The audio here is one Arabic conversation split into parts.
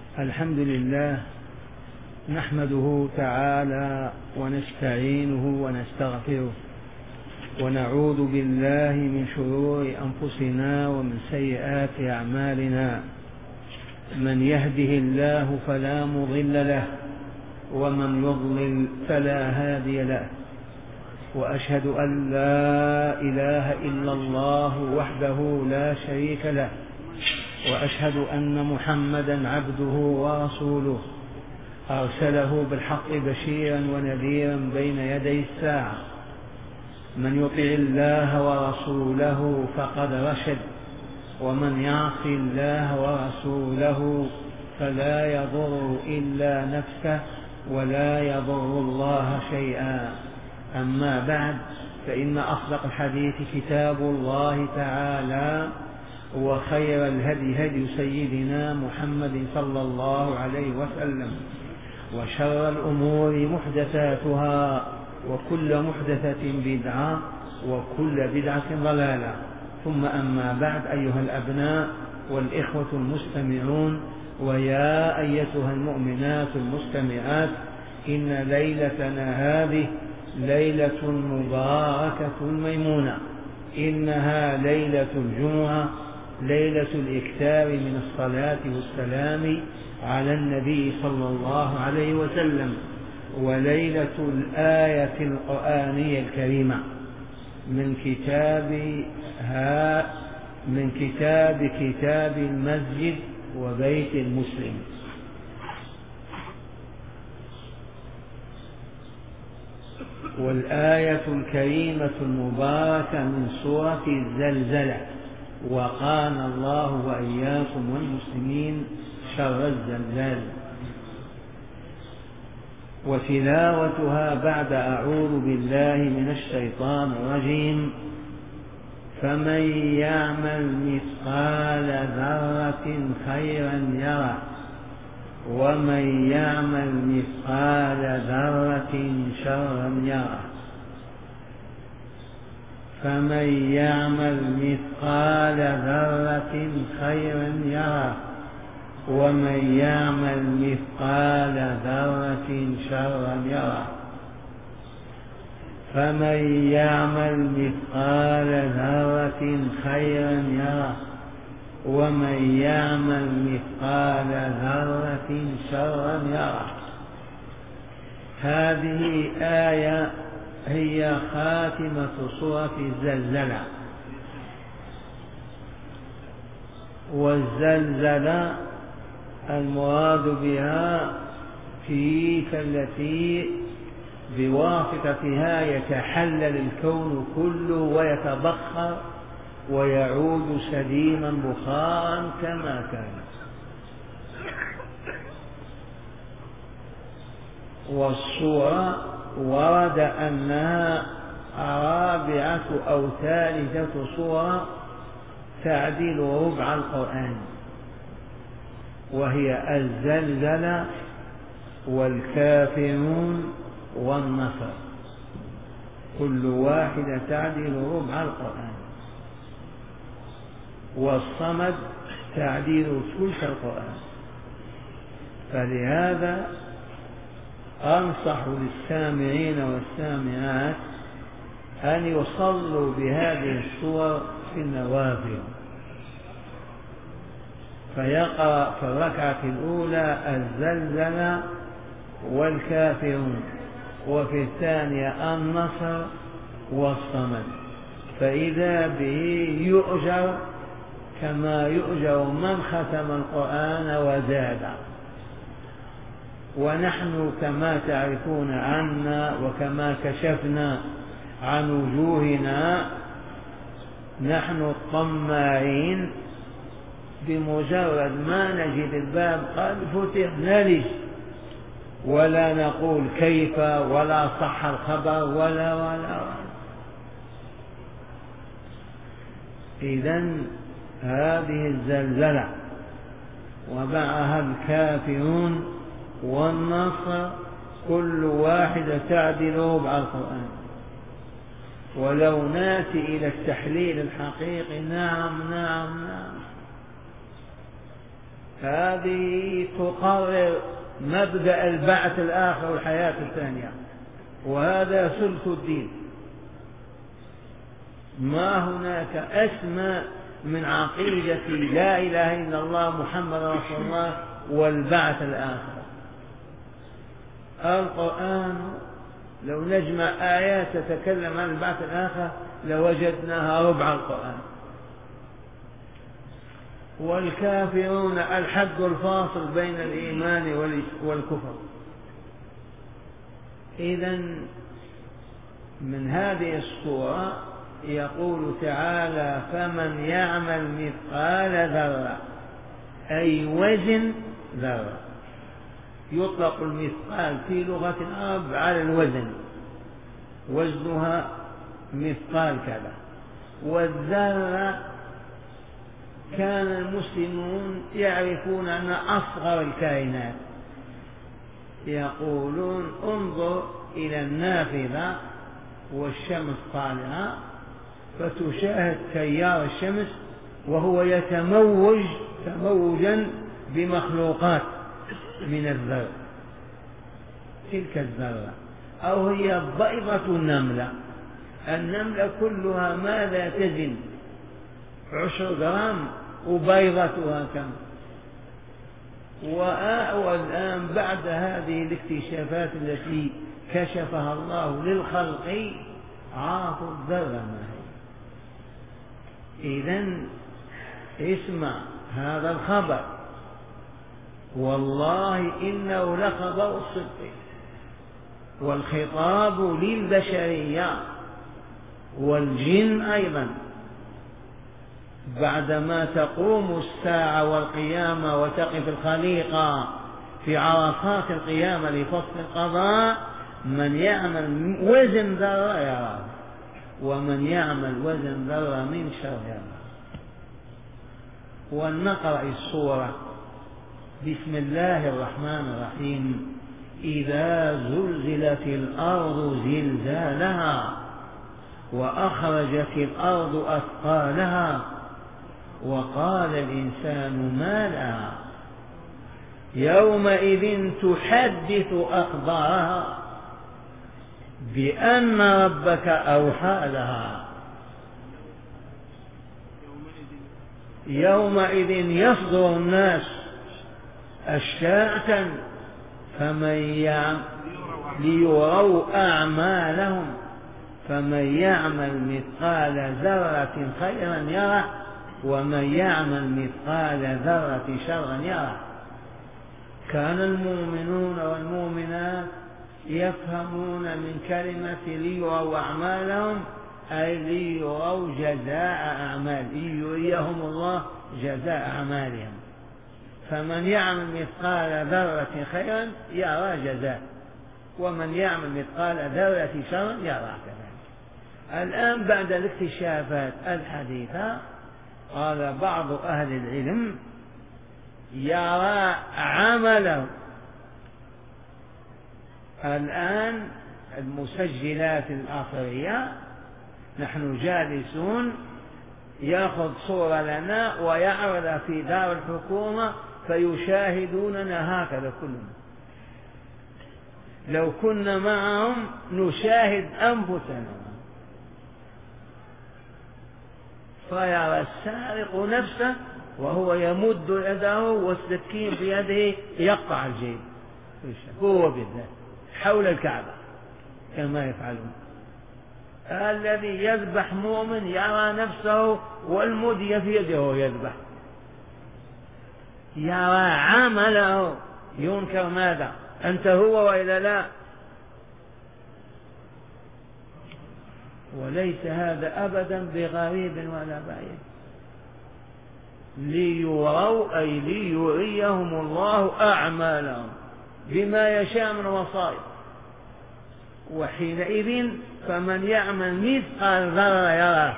الحمد لله نحمده تعالى ونستعينه ونستغفره ونعوذ بالله من شرور أنفسنا ومن سيئات أعمالنا. من يهده الله فلا مضل له ومن يضلل فلا هادي له، وأشهد أن لا إله إلا الله وحده لا شريك له، وأشهد أن محمدا عبده ورسوله أرسله بالحق بشيرا ونذيرا بين يدي الساعة. من يطع الله ورسوله فقد رشد، ومن يعص الله ورسوله فلا يضر إلا نفسه ولا يضر الله شيئا. أما بعد، فإن أصدق الحديث كتاب الله تعالى، وخير الهدي هدي سيدنا محمد صلى الله عليه وسلم، وشر الأمور محدثاتها، وكل محدثة بدعة، وكل بدعة ضلالة. ثم أما بعد، أيها الأبناء والإخوة المستمعون، ويا أيتها المؤمنات المستمعات، إن ليلتنا هذه ليلة مباركة ميمونة، إنها ليلة الجمعة، ليلة الإكثار من الصلاة والسلام على النبي صلى الله عليه وسلم، وليلة الآية القرآنية الكريمة من كتاب المسجد وبيت المسلم. والآية الكريمة المباركة من سورة الزلزلة، وقانا الله وإياكم والمسلمين شر الزلزال. وتلاوتها بعد أعوذ بالله من الشيطان الرجيم: فمن يعمل مثقال ذرة خيرا يره، ومن يعمل مثقال ذرة شرا يره. فمن يعمل مثقال ذرة خيرا يره، ومن يعمل مثقال ذرة شرا يره. فمن يعمل مثقال ذرة خيرا يره، ومن يعمل مثقال ذرة شرا يره. هذه آية هي خاتمة سورة الزلزلة. والزلزلة المراد بها تلك التي بواسطتها يتحلل الكون كله ويتبخر ويعود سليما بخارا كما كان. والصورة ورد أنها رابعة أو ثالثة صورة تعديل ربع القرآن، وهي الزلزلة والكافرون والنصر، كل واحدة تعديل ربع القرآن. والصمد تعديل ثلث القرآن. فلهذا أنصح للسامعين والسامعات أن يصلوا بهذه الصور في النوافل، فيقرأ في الركعة الأولى الزلزلة والكافرون، وفي الثانية النصر والصمد، فإذا به يؤجر كما يؤجر من ختم القرآن وزاد. ونحن كما تعرفون عنا وكما كشفنا عن وجوهنا، نحن الطماعين بمجرد ما نجد الباب قد فتح نلج، ولا نقول كيف ولا صح الخبر ولا. إذن هذه الزلزلة ومعها الكافرون والنصر كل واحدة تعدل ربع القرآن. ولو ناتي إلى التحليل الحقيقي، نعم هذه تقرر مبدأ البعث الآخر والحياة الثانية، وهذا سلك الدين. ما هناك أسمى من عقيدة لا إله إلا الله محمد رسول الله والبعث الآخر. القرآن لو نجمع آيات تتكلم عن البعث الآخر لوجدناها ربع القرآن. والكافرون الحد الفاصل بين الإيمان والكفر. إذن من هذه الصورة يقول تعالى: فمن يعمل مثقال ذرة، أي وزن ذرة. يطلق المثقال في لغة العرب على الوزن، وزنها مثقال كذا. والذرة كان المسلمون يعرفون أن أصغر الكائنات، يقولون انظر إلى النافذة والشمس طالعة فتشاهد تيار الشمس وهو يتموج تموجا بمخلوقات من الذر، تلك الذرة. أو هي بيضة النملة. النملة كلها ماذا تزن؟ 10 جرام، وبيضتها كم؟ والآن بعد هذه الاكتشافات التي كشفها الله للخلق عرفوا الذرة ما هي. إذن اسمع هذا الخبر، والله إنه لخبر الصدق، والخطاب للبشرية والجن أيضا. بعدما تقوم الساعة والقيامة وتقف الخليقة في عرصات القيامة لفصل القضاء، من يعمل وزن ذرة يراه، ومن يعمل وزن ذرة من شر يراه. ولنقرأ السورة. بسم الله الرحمن الرحيم. إذا زلزلت الأرض زلزالها وأخرجت الأرض أثقالها وقال الإنسان ما لها يومئذ تحدث أخبارها بأن ربك أوحى لها. يومئذ يصدر الناس أشتاتا ليروا أعمالهم، فمن يعمل مثقال ذرة خيرا يره، ومن يعمل مثقال ذرة شرا يره. كان المؤمنون والمؤمنات يفهمون من كلمة ليروا أعمالهم أي ليروا جزاء أعمال، يريهم الله جزاء أعمالهم. فمن يعمل مثقال ذرة خيرا يرى جزاء، ومن يعمل مثقال ذرة شرا يرى كذلك. الآن بعد الاكتشافات الحديثة قال بعض أهل العلم يرى عمله. الآن المسجلات الآخرية نحن جالسون يأخذ صورة لنا ويعرضها في دار الحكومة فيشاهدوننا هكذا كلنا. لو كنا معهم نشاهد أنفسنا. فيرى السارق نفسه وهو يمد يده والسكين في يده يقطع الجيب هو بالذات حول الكعبة كما يفعلون. الذي يذبح مؤمن يرى نفسه والمدي في يده يذبح، يرى عمله. ينكر ماذا؟ أنت هو وإلا لا؟ وليس هذا أبدا بغريب ولا بعيد. ليروا أي ليريهم الله أعمالهم بما يشاء من وصايا. وحينئذ فمن يعمل مثقال ذرة يراه،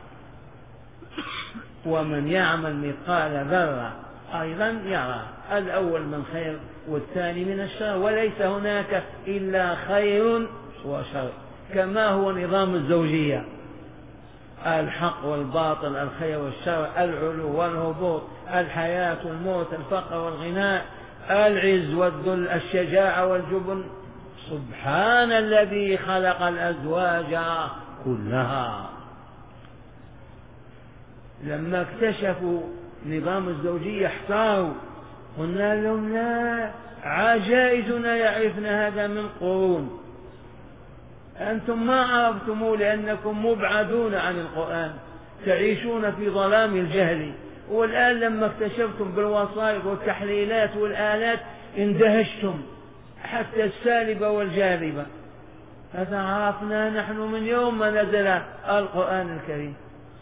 ومن يعمل مثقال ذرة أيضا يراه. الأول من خير والثاني من الشر، وليس هناك إلا خير وشر، كما هو نظام الزوجية، الحق والباطل، الخير والشر، العلو والهبوط، الحياة والموت، الفقر والغنى، العز والذل، الشجاعة والجبن. سبحان الذي خلق الأزواج كلها. لما اكتشفوا نظام الزوجية احتاروا، قلنا لهم لا، عجائزنا يعرفن هذا من قرون، أنتم ما عرفتموه لأنكم مبعدون عن القرآن، تعيشون في ظلام الجهل. والآن لما اكتشفتم بالوسائط والتحليلات والآلات اندهشتم، حتى السالبة والجاذبة. هذا عرفنا نحن من يوم ما نزل القرآن الكريم.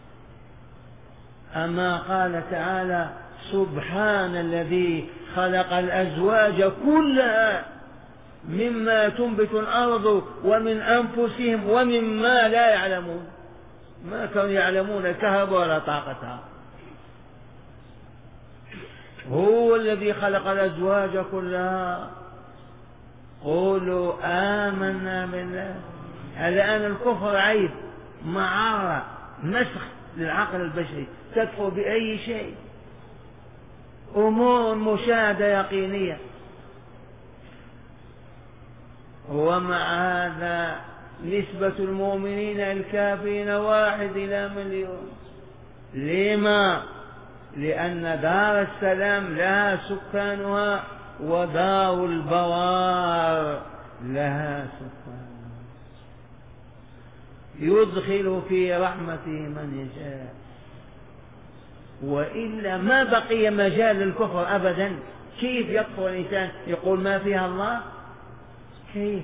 أما قال تعالى سبحان الذي خلق الأزواج كلها مما تنبت الأرض ومن أنفسهم ومما لا يعلمون، ما كانوا يعلمون الكهرباء ولا طاقتها. هو الذي خلق الأزواج كلها. قولوا آمنا بالله. الآن الكفر عيب، معارة، مسخ للعقل البشري، تكفر بأي شيء، أمور مشاهدة يقينية. ومع هذا نسبة المؤمنين الكافرين 1:1,000,000. لما؟ لأن دار السلام لها سكانها ودار البوار لها سكانها، يدخل في رحمته من يشاء، وإلا ما بقي مجال للكفر أبدا. كيف يكفر الإنسان يقول ما فيها الله؟ كيف؟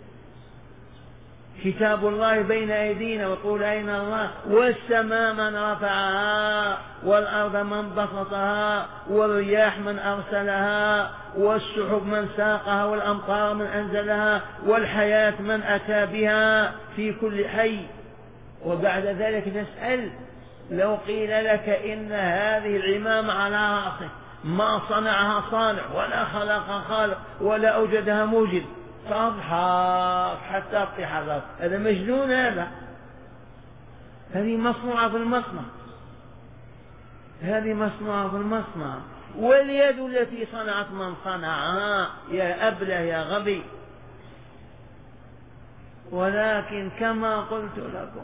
كتاب الله بين أيدينا ويقول أين الله؟ والسماء من رفعها والأرض من بسطها والرياح من أرسلها والسحب من ساقها والأمطار من أنزلها والحياة من أتى بها في كل حي. وبعد ذلك نسأل لو قيل لك إن هذه العمامة على رأسك ما صنعها صانع ولا خلق خالق ولا أوجدها موجد، فاضحك حتى اطيح الرأس، هذا مجنون. هذه مصنوعة في المصنع، هذه مصنوعة في المصنع. واليد التي صنعت من صنعها يا أبله يا غبي. ولكن كما قلت لكم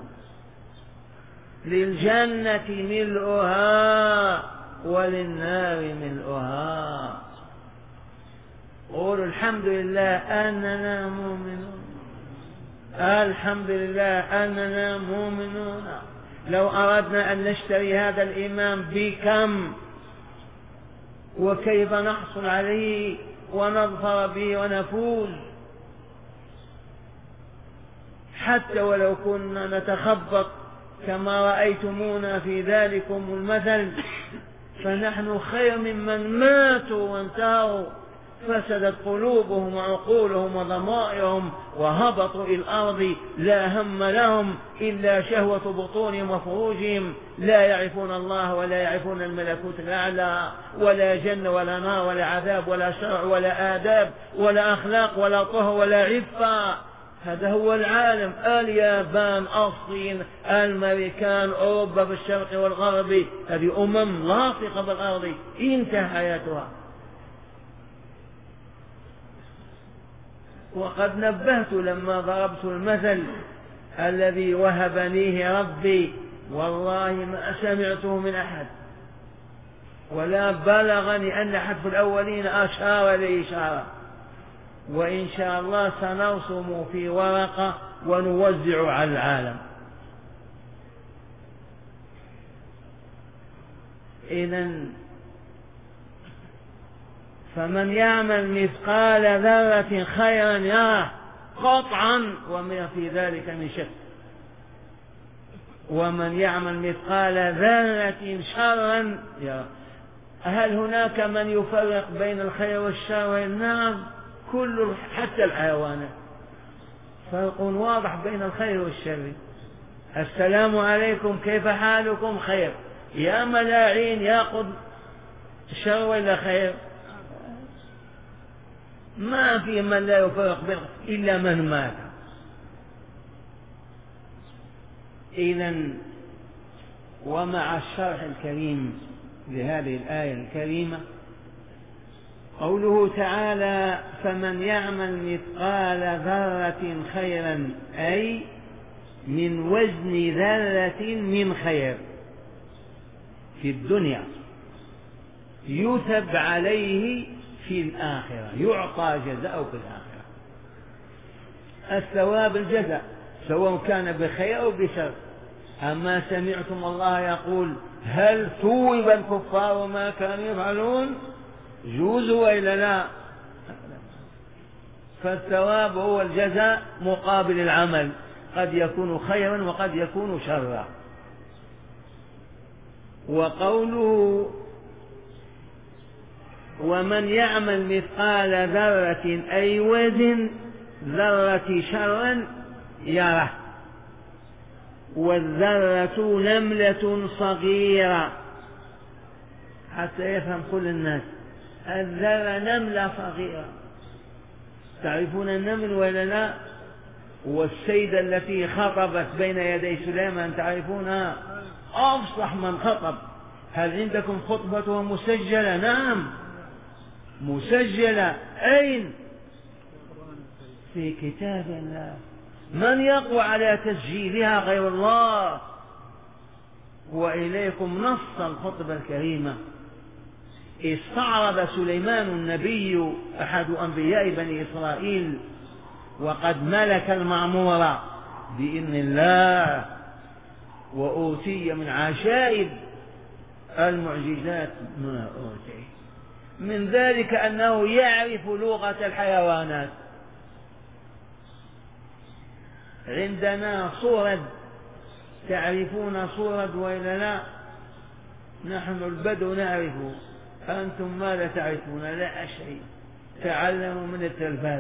للجنة ملؤها وللنار ملؤها. قولوا الحمد لله أننا مؤمنون، الحمد لله أننا مؤمنون. لو أردنا أن نشتري هذا الإيمان بكم وكيف نحصل عليه ونظفر به ونفوز؟ حتى ولو كنا نتخبط كما رأيتمونا في ذلكم المثل، فنحن خير ممن ماتوا وانتهوا، فسدت قلوبهم وعقولهم وضمائرهم وهبطوا إلى الأرض لا هم لهم إلا شهوة بطونهم وفروجهم، لا يعرفون الله ولا يعرفون الملكوت الأعلى ولا جنة ولا نار ولا عذاب ولا شرع ولا آداب ولا أخلاق ولا طهر ولا عفة. هذا هو العالم. اليابان، الصين، الأمريكان، أوروبا في الشرق والغرب، هذه أمم لاصقة بالأرض انتهى حياتها. وقد نبهت لما ضربت المثل الذي وهبنيه ربي، والله ما سمعته من أحد ولا بلغني أن أحد في الأولين أشار لي إشارة. وإن شاء الله سنرسم في ورقة ونوزع على العالم. إذن فمن يعمل مثقال ذرة خيرا يره قطعا وما في ذلك من شك، ومن يعمل مثقال ذرة شرا يره. هل هناك من يفرق بين الخير والشر؟ نعم، كل حتى الحيوانات فرق واضح بين الخير والشر. السلام عليكم كيف حالكم؟ خير. يا ملاعين يا قد شر ولا خير؟ ما في من لا يفرق بين إلا من مات. إذن ومع الشرح الكريم لهذه الآية الكريمة قوله تعالى: فمن يعمل مثقال ذرة خيرا، أي من وزن ذرة من خير في الدنيا يثب عليه في الآخرة، يعطى جزاءه في الآخرة. الثواب الجزاء سواء كان بخير أو بشر. أما سمعتم الله يقول: هل ثوب الكفار ما كانوا يفعلون؟ جوزوا وإلا لا؟ فالثواب هو الجزاء مقابل العمل، قد يكون خيرا وقد يكون شرا. وقوله: ومن يعمل مثقال ذرة، أي وزن ذرة شرا يره. والذرة نملة صغيرة، حتى يفهم كل الناس، الذرة نملة صغيرة. تعرفون النمل ولا لا؟ والسيدة التي خطبت بين يدي سليمان تعرفونها؟ أفصح من خطب. هل عندكم خطبتها مسجلة؟ نعم مسجلة. أين؟ في كتاب الله. من يقوى على تسجيلها غير الله؟ وإليكم نص الخطبة الكريمة: استعرض سليمان النبي أحد أنبياء بني إسرائيل وقد ملك المعمورة بإذن الله، وأوتي من عجائب المعجزات ما أوتي. من ذلك أنه يعرف لغة الحيوانات. عندنا صورد، تعرفون صورد وإلا لا؟ نحن البدو نعرفه، أنتم ماذا تعرفون؟ لا شيء، تعلموا من التلفاز.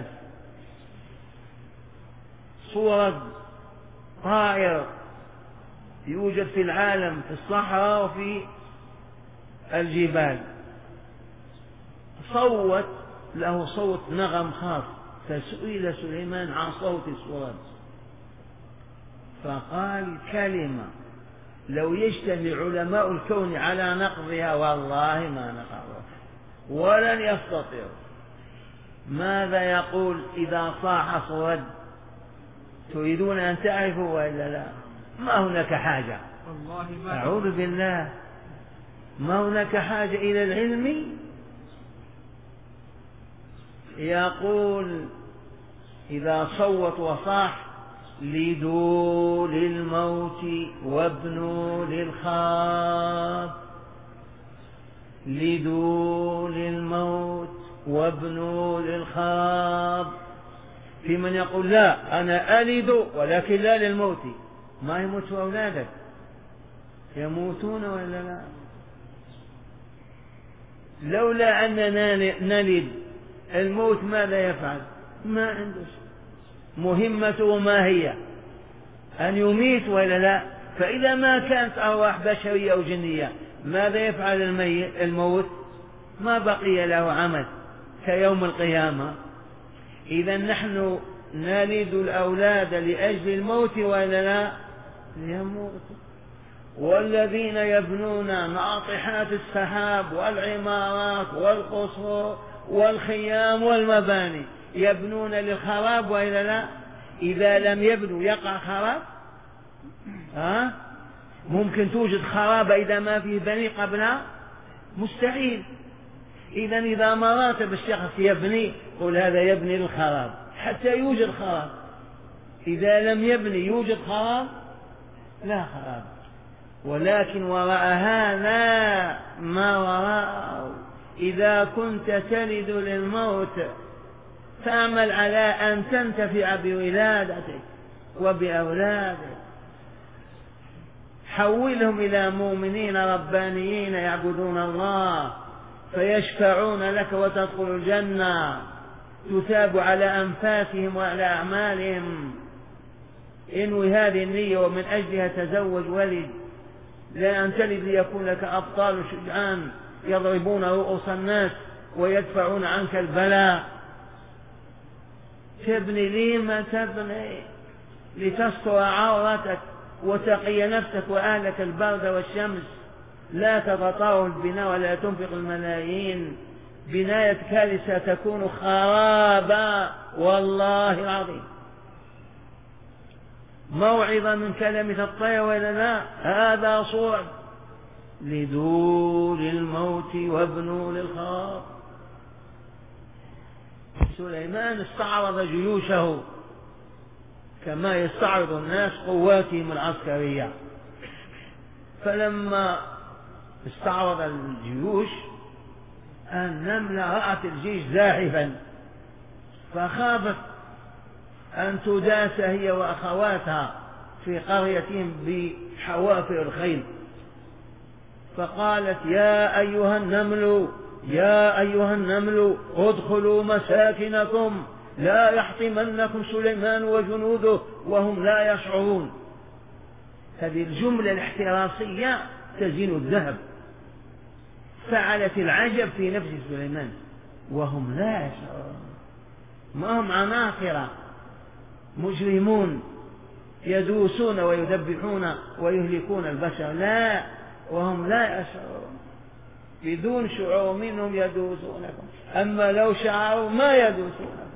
صورد طائر يوجد في العالم، في الصحراء وفي الجبال. صوت له صوت نغم خاص، فسئل سليمان عن صوت الصورد فقال كلمة لو يجتمع علماء الكون على نقضها والله ما نقضها ولن يستطيعوا. ماذا يقول إذا صاح صورد؟ تريدون أن تعرفوا وإلا لا؟ ما هناك حاجة، أعوذ بالله، ما هناك حاجة إلى العلم. يقول إذا صوت وصاح: لدوا للموت وابنوا للخاب، لدوا للموت وابنوا للخاب. في من يقول: لا أنا ألد ولكن لا للموت. ما يموتوا أولادك؟ يموتون ولا لا؟ لولا أننا نلد الموت ماذا يفعل؟ ما عنده شيء، مهمته ما هي؟ أن يميت ولا لا؟ فإذا ما كانت أرواح بشرية أو جنية ماذا يفعل الموت؟ ما بقي له عمل كيوم القيامة. إذا نحن نلد الأولاد لأجل الموت ولا لا؟ ليموتوا. والذين يبنون ناطحات السحاب والعمارات والقصور والخيام والمباني يبنون للخراب وإلا لا؟ إذا لم يبنوا يقع خراب؟ ممكن توجد خراب إذا ما فيه بني قبلها؟ مستحيل. إذا مرات بالشخص يبني قل هذا يبني للخراب حتى يوجد خراب. إذا لم يبني يوجد خراب؟ لا خراب. ولكن وراء هذا ما وراءه. إذا كنت تلد للموت فاعمل على أن تنتفع بولادتك وبأولادك. حولهم إلى مؤمنين ربانيين يعبدون الله فيشفعون لك وتدخل الجنة، تثاب على أنفاسهم وعلى أعمالهم. انوي هذه النية ومن أجلها تزوج ولد، لا أن تلد ليكون لك أبطال شجعان يضربون رؤوس الناس ويدفعون عنك البلاء. تبني لما تبني؟ لتستر عورتك وتقي نفسك وأهلك البرد والشمس لا تتطاول البناء ولا تنفق الملايين، بنايتك ستكون خرابا والله العظيم. موعظة من كلمة الطير ولا لا؟ هذا صوع لدول الموت وابنوا للخراب. سليمان استعرض جيوشه كما يستعرض الناس قواتهم العسكرية، فلما استعرض الجيوش النملة رأت الجيش زاحفا فخافت أن تداس هي وأخواتها في قريتهم بحوافر الخيل، فقالت يا أيها النمل ادخلوا مساكنكم لا يحطمنكم سليمان وجنوده وهم لا يشعرون. هذه الجملة الاحتراسية تزين الذهب، فعلت العجب في نفس سليمان وهم لا يشعرون. ما هم عناصر مجرمون يدوسون ويذبحون ويهلكون البشر، لا، وهم لا يشعرون. بدون شعور منهم يدوسونكم، أما لو شعروا ما يدوسونكم.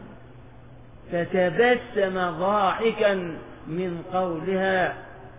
فتبسم ضاحكا من قولها.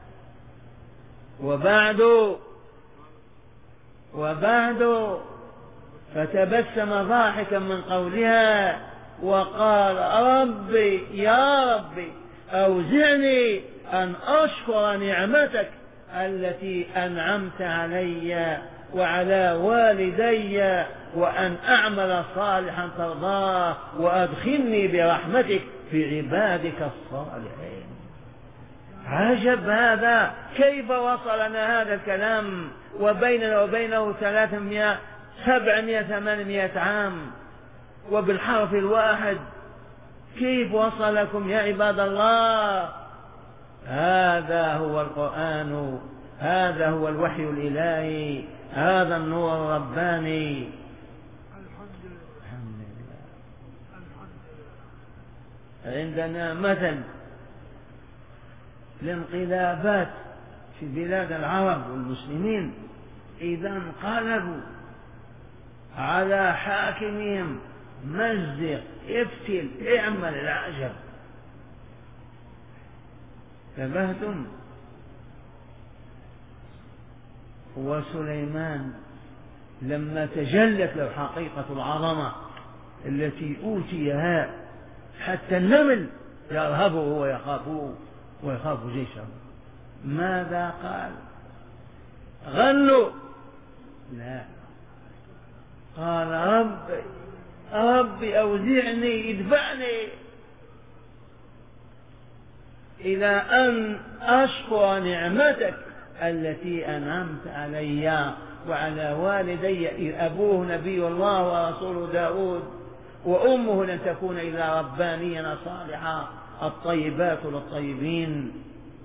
وبعد فتبسم ضاحكا من قولها وقال ربي يا ربي أوزعني أن أشكر نعمتك التي أنعمت علي وعلى والدي وأن أعمل صالحا ترضاه وأدخلني برحمتك في عبادك الصالحين. عجب هذا، كيف وصلنا هذا الكلام وبيننا وبينه 300 700 800 عام وبالحرف الواحد؟ كيف وصلكم يا عباد الله؟ هذا هو القرآن، هذا هو الوحي الإلهي، هذا النور الرباني. الحمد لله. عندنا مثل الانقلابات في بلاد العرب والمسلمين إذا انقلبوا على حاكمهم مزق افتل اعمل العجب. تبهتم. وسليمان لما تجلت له حقيقة العظمة التي أوتيها حتى النمل يرهبه ويخاف جيشه، ماذا قال؟ غنوا؟ لا، قال ربي أوزعني ادفعني إلى أن أشكر نعمتك التي أنعمت علي وعلى والدي. أبوه نبي الله ورسول داود، وأمه لن تكون إلا ربانيا صالحا، الطيبات للطيبين.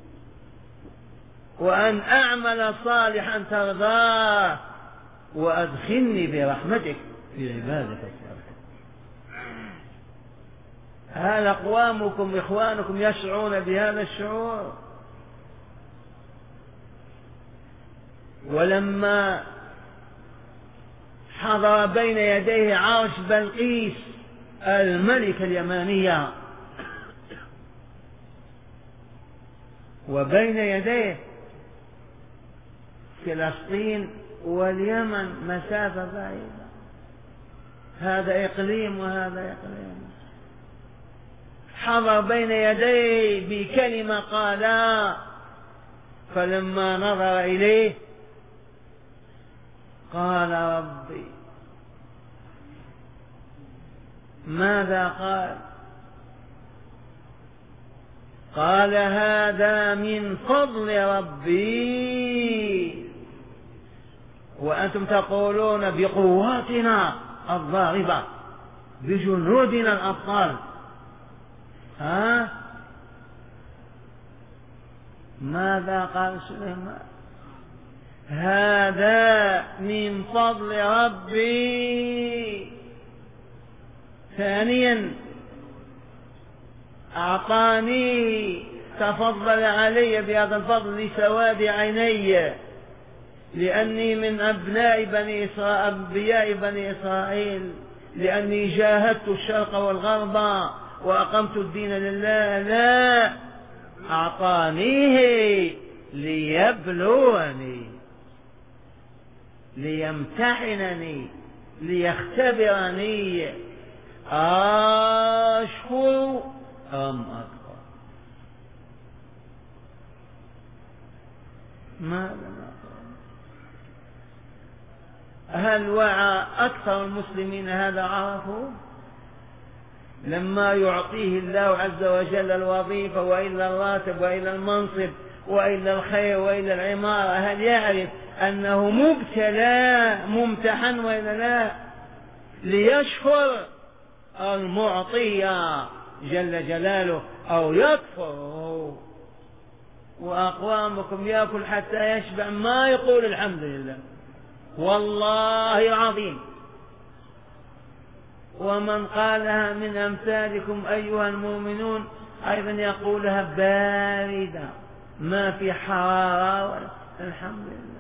وأن أعمل صالحا ترضاه وأدخلني برحمتك في عبادك الصالحين. هل أقوامكم إخوانكم يشعرون بهذا الشعور؟ ولما حضر بين يديه عرش بلقيس الملكة اليمانية وبين يديه فلسطين واليمن مسافة بعيدة، هذا إقليم وهذا إقليم، حضر بين يديه بكلمة قالا، فلما نظر إليه قال ربي. ماذا قال؟ قال هذا من فضل ربي وأنتم تقولون بقواتنا الضاربة بجنودنا الأبطال. ماذا قال سليمان؟ هذا من فضل ربي. ثانيا أعطاني، تفضل علي بهذا الفضل لسواد عيني، لأني من أنبياء بني إسرائيل، لأني جاهدت الشرق والغرب وأقمت الدين لله، لا، أعطانيه ليبلوني، ليمتحنني، ليختبرني أشكر أم أكفر. ماذا نقول؟ هل وعى أكثر المسلمين هذا؟ عرفوا لما يعطيه الله عز وجل الوظيفة وإلا الراتب وإلا المنصب وإلا الخير وإلا العمارة، هل يعرف أنه مبتلى ممتحن وإلا لا؟ ليشكر المعطي جل جلاله أو يكفر. وأقوامكم يأكل حتى يشبع ما يقول الحمد لله، والله العظيم. ومن قالها من أمثالكم أيها المؤمنون أيضا يقولها باردة ما في حرارة الحمد لله،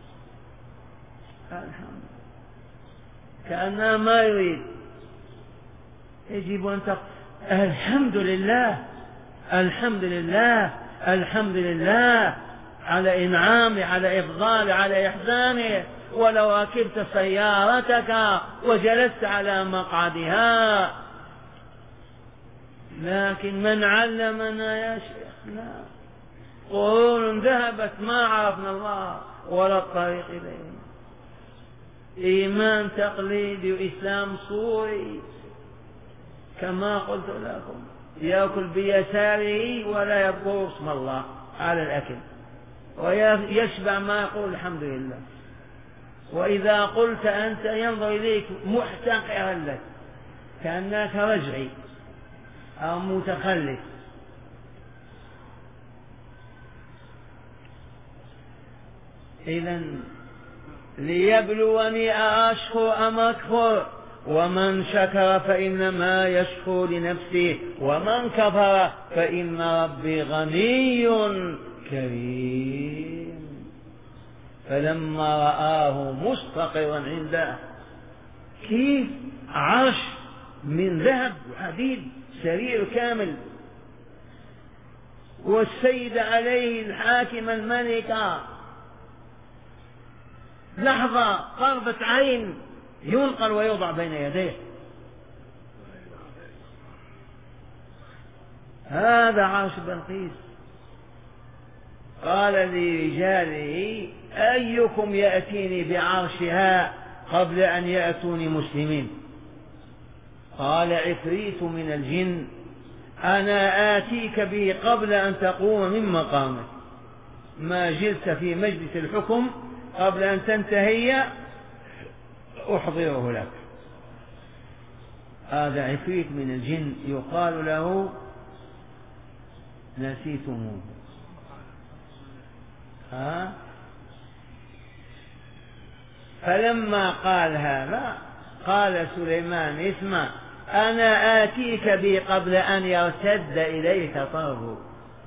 الحمد لله، كأنها ما يريد. يجب أن تقول الحمد لله، الحمد لله، الحمد لله على إنعامه، على إفضاله، على إحسانه. ولو ركبت سيارتك وجلست على مقعدها، لكن من علمنا يا شيخ؟ لا، قرون ذهبت ما عرفنا الله ولا الطريق إليه. إيمان تقليدي وإسلام صوري كما قلت لكم، يأكل بيساره ولا يذكر اسم الله على الأكل، ويشبع ما يقول الحمد لله. وإذا قلت أنت ينظر إليك محتقرا لك كأنك رجعي أو متخلف. إذن ليبلوني أشكر أم أكفر، ومن شكر فإنما يشكر لنفسه ومن كفر فإن ربي غني كريم. فلما رآه مستقرا عنده، كيف عرش من ذهب وحديد، سرير كامل، والسيد عليه الحاكم الملك، لحظة قربة عين ينقل ويوضع بين يديه. هذا عرش بلقيس. قال لرجاله أيكم يأتيني بعرشها قبل أن يأتوني مسلمين؟ قال عفريت من الجن أنا آتيك به قبل أن تقوم من مقامك، ما جلت في مجلس الحكم قبل أن تنتهي أحضره لك. هذا عفريت من الجن يقال له نسيتموه. فلما قال هذا قال سليمان اسمع أنا آتيك به قبل أن يرتد إليك طرفك،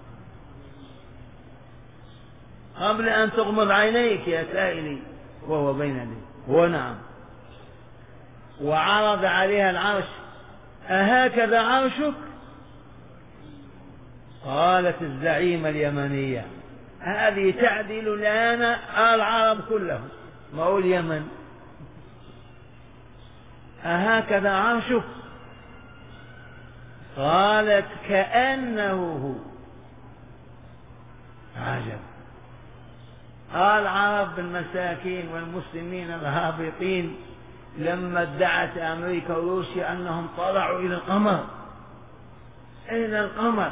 قبل أن تغمض عينيك يا سائلي، وهو بين يديه. هو نعم. وعرض عليها العرش أهكذا عرشك؟ قالت الزعيمة اليمنية هذه تعدل لنا العرب كلهم، ما هو اليمن. أهكذا عرشك؟ قالت كأنه هو. عجب. العرب المساكين والمسلمين الهابطين لما ادعت أمريكا وروسيا أنهم طلعوا إلى القمر، إلى القمر،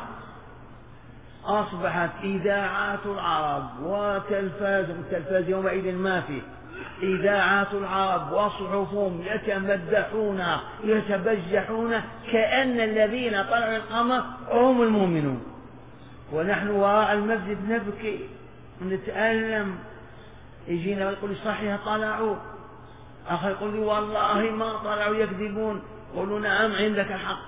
أصبحت إذاعات العرب والتلفاز يومئذ ما فيه، إذاعات العرب وصحفهم يتمدحون يتبجحون كأن الذين طلعوا القمر هم المؤمنون، ونحن وراء المسجد نبكي نتألم. يجينا ويقول لي صحيح طلعوا، آخر يقول لي والله ما طلعوا يكذبون، قولوا نعم عندك الحق.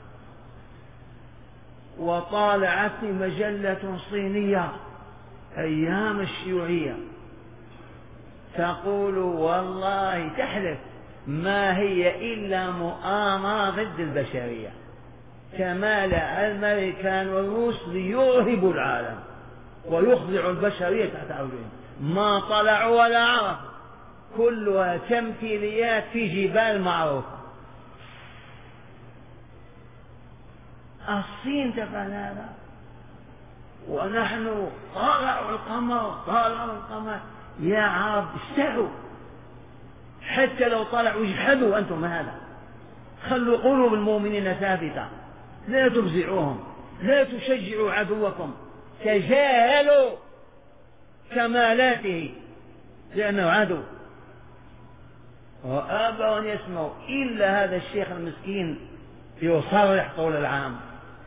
وطالعتني مجلة صينية أيام الشيوعية تقول والله تحلف ما هي إلا مؤامرة ضد البشرية، كمال الأمريكان والروس ليرهبوا العالم ويخضعوا البشرية تحت أرجلهم، ما طلعوا ولا عرفوا، كلها تمثيليات في جبال معروفة. الصين تفعل هذا، ونحن طالعوا القمر. يا عرب استحوا، حتى لو طلعوا اجحدوا أنتم هذا، خلوا قلوب المؤمنين ثابتة، لا تفزعوهم، لا تشجعوا عدوكم، تجاهلوا كمالاته لأنه عدو. وآبوا أن يسمعوا إلا هذا الشيخ المسكين يصرح طول العام،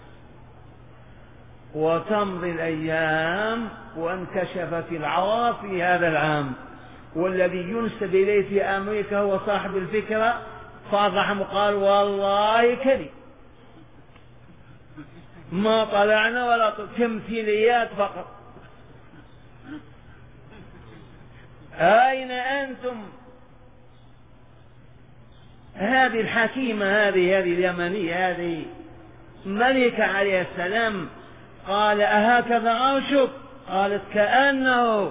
وتمضي الأيام وانكشفت العورة في هذا العام، والذي ينسب إليه في أمريكا هو صاحب الفكرة، فضح وقال والله كذب، ما طلعنا ولا تمثيليات فقط. أين أنتم؟ هذه الحكيمة هذه اليمنية هذه ملكة عليه السلام، قال أهكذا عرشك؟ قالت كأنه.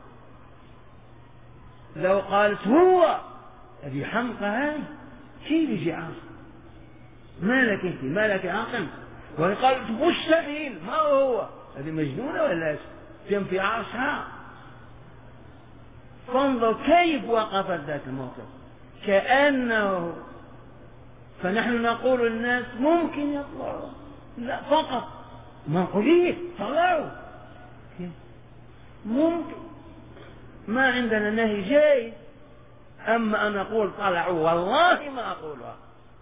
لو قالت هو، هذه حمقى هذه، كيف يجي عرش؟ مالك انت، مالك عقل؟ وإن قالت مستحيل، ما هو، هذه مجنونة ولا ايش؟ في عرشها. فانظر كيف وقفت ذات الموقف، كأنه. فنحن نقول للناس ممكن يطلعوا، لا فقط ما نقول طلعوا، ممكن، ما عندنا نهي جاي. أما أن أقول طلعوا والله ما أقولها.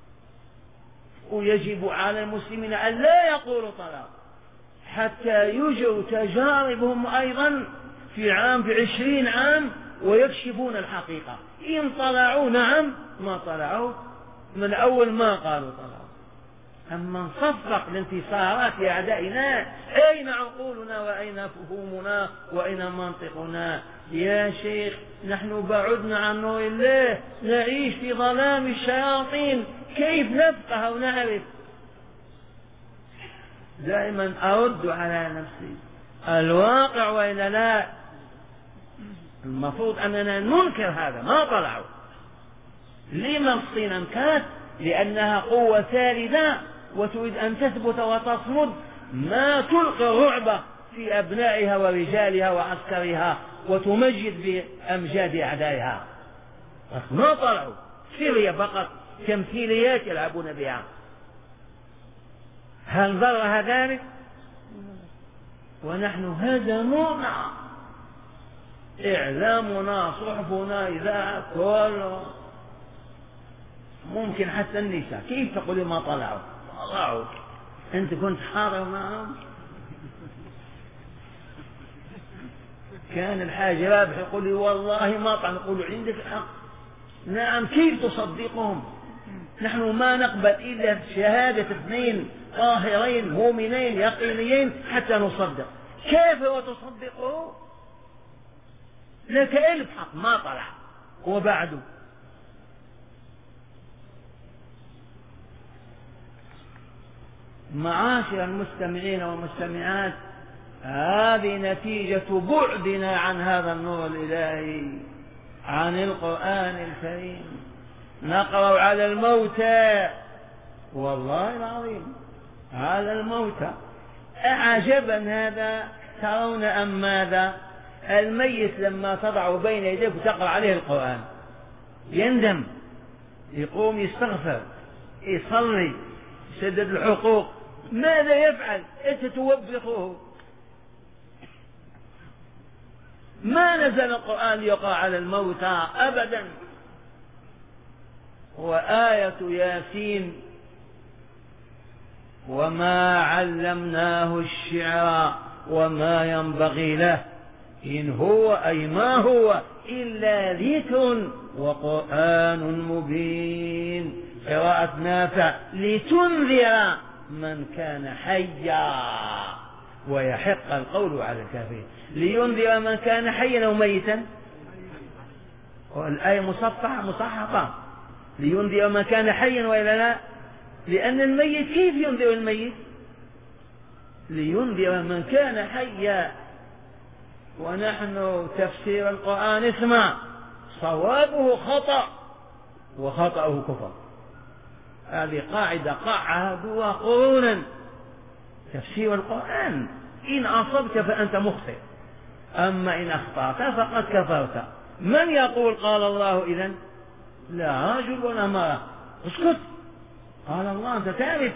ويجب على المسلمين أن لا يقولوا طلعوا حتى يجروا تجاربهم أيضا في 20 عام ويكشفون الحقيقة. إن طلعوا نعم، ما طلعوا من أول ما قالوا طلعوا. أما نصفق لانتصارات أعدائنا، أين عقولنا وأين فهومنا وأين منطقنا؟ يا شيخ نحن بعدنا عن نور الله، نعيش في ظلام الشياطين، كيف نفقه ونعرف؟ دائما أرد على نفسي الواقع وإلا لا. المفروض أننا ننكر هذا، ما طلعوا. لما الصين انكرت؟ لأنها قوة ثالثة وتريد أن تثبت وتصمد، ما تلقي الرعب في أبنائها ورجالها وعسكرها وتمجد بأمجاد أعدائها. ما طلعوا، سوريا فقط تمثيليات يلعبون بها. هل ضرها ذلك؟ ونحن هذا نوعنا، إعلامنا، صحفنا، إذاعة، كله ممكن حتى النساء. كيف تقولي ما طلعوا؟ طلعوا، أنت كنت حاضر معهم. كان الحاج رابح يقول لي والله ما طلعوا، نقول عندك الحق. نعم، كيف تصدقهم؟ نحن ما نقبل إلا شهادة 2 طاهرين مؤمنين يقينيين حتى نصدق. كيف وتصدقه؟ لك 1000 حق، ما طلع وبعده. معاشر المستمعين والمستمعات، هذه نتيجة بعدنا عن هذا النور الإلهي، عن القرآن الكريم. نقرأ على الموتى، والله العظيم على الموتى. أعجبا هذا، ترون أم ماذا؟ الميت لما تضع بين يديك وتقرأ عليه القرآن يندم، يقوم يستغفر، يصلي، يسدد الحقوق. ماذا يفعل؟ أنت توبخه. ما نزل القرآن ليقرأ على الموتى أبدا. وآية ياسين وما علمناه الشعر وما ينبغي له إن هو أي ما هو إلا ذكر وقرآن مبين. قراءة نافع لتنذر من كان حيا ويحق القول على الكافرين. لينذر من كان حيا أو ميتا، والآية مصححة لينذر من كان حيا وإلا لا؟ لأن الميت كيف ينذر الميت؟ لينذر من كان حيا. ونحن تفسير القرآن اسمع، صوابه خطأ وخطأه كفر. هذه قاعدة قعدوها قرونا. تفسير القرآن إن أصبت فأنت مخطئ، أما إن أخطأت فقد كفرت. من يقول قال الله إذن؟ لا رجل ولا امرأة. اسكت، قال الله أنت تعرف.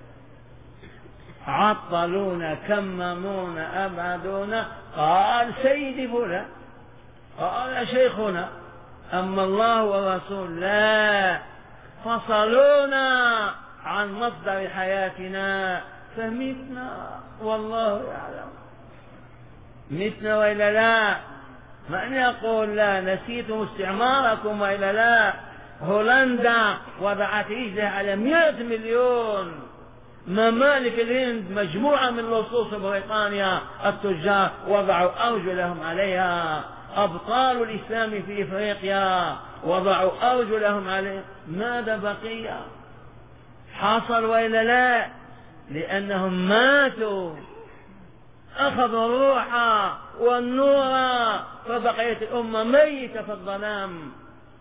عطلونا، كممونا، أبعدونا. قال سيدي فلان، قال شيخنا، أما الله والرسول لا، فصلونا عن مصدر حياتنا فمتنا والله يعلم. متنا وإلا لا؟ من يقول لا؟ نسيتم استعماركم وإلا لا؟ هولندا وضعت رجلها على 100 مليون. ممالك الهند مجموعة من لصوص بريطانيا التجار وضعوا أرجلهم عليها. أبطال الإسلام في إفريقيا وضعوا أرجلهم عليها. ماذا بقي؟ حصل وإلا لا؟ لأنهم ماتوا، أخذوا الروح والنور، فبقيت الأمة ميتة في الظلام.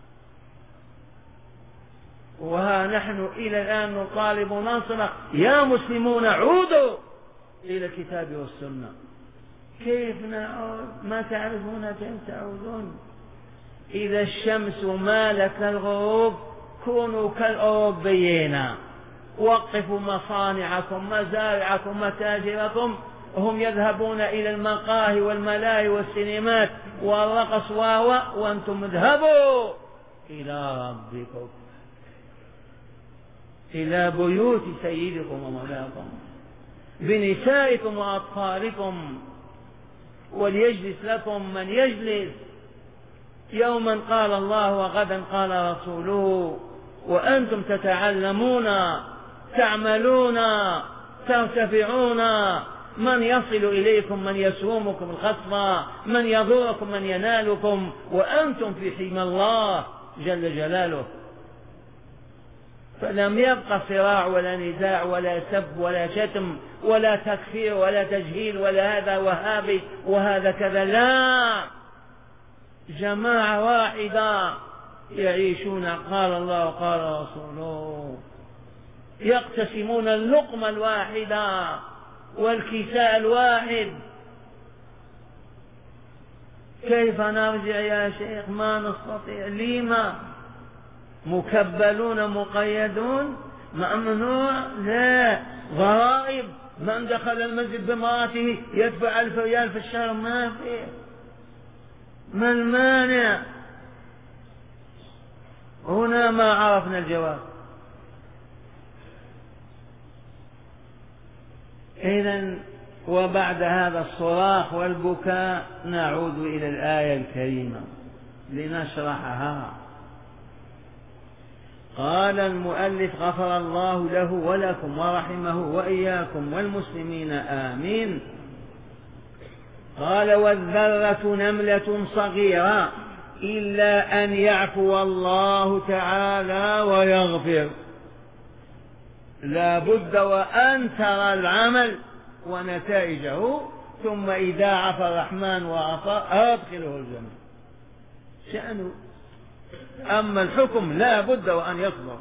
وها نحن إلى الآن نطالب وننصرخ يا مسلمون عودوا إلى الكتاب والسنة. كيف نعود؟ ما تعرفون كيف تعودون. إذا الشمس مالت للغروب كونوا كالأوروبيين، وقفوا مصانعكم، مزارعكم، متاجركم. هم يذهبون إلى المقاهي والملاهي والسينمات والرقص وأنتم اذهبوا إلى ربكم، إلى بيوت سيدكم ومولاكم بنسائكم وأطفالكم، وليجلس لكم من يجلس. يوما قال الله وغدا قال رسوله، وأنتم تتعلمون، تعملون، ترتفعون. من يصل إليكم، من يسومكم الخصم، من يضركم، من ينالكم، وأنتم في حمى الله جل جلاله. فلم يبق صراع ولا نزاع ولا سب ولا شتم ولا تكفير ولا تجهيل ولا هذا وهابي وهذا كذا، لا، جماعة واحدة يعيشون قال الله وقال رسوله، يقتسمون اللقمة الواحدة والكساء الواحد. كيف نرجع يا شيخ؟ ما نستطيع. لما؟ مكبلون مقيدون، ممنوع، لا، ضرائب. من دخل المسجد بامرأته يدفع 1000 ريال في الشهر، ما في. ما المانع؟ هنا ما عرفنا الجواب. إذن وبعد هذا الصراخ والبكاء نعود إلى الآية الكريمة لنشرحها. قال المؤلف غفر الله له ولكم ورحمه وإياكم والمسلمين آمين. قال والذرة نملة صغيرة إلا أن يعفو الله تعالى ويغفر. لا بد وأن ترى العمل ونتائجه، ثم إذا عفى الرحمن وغفر أدخله الجنة، شأنه. أما الحكم لا بد وأن يصبر.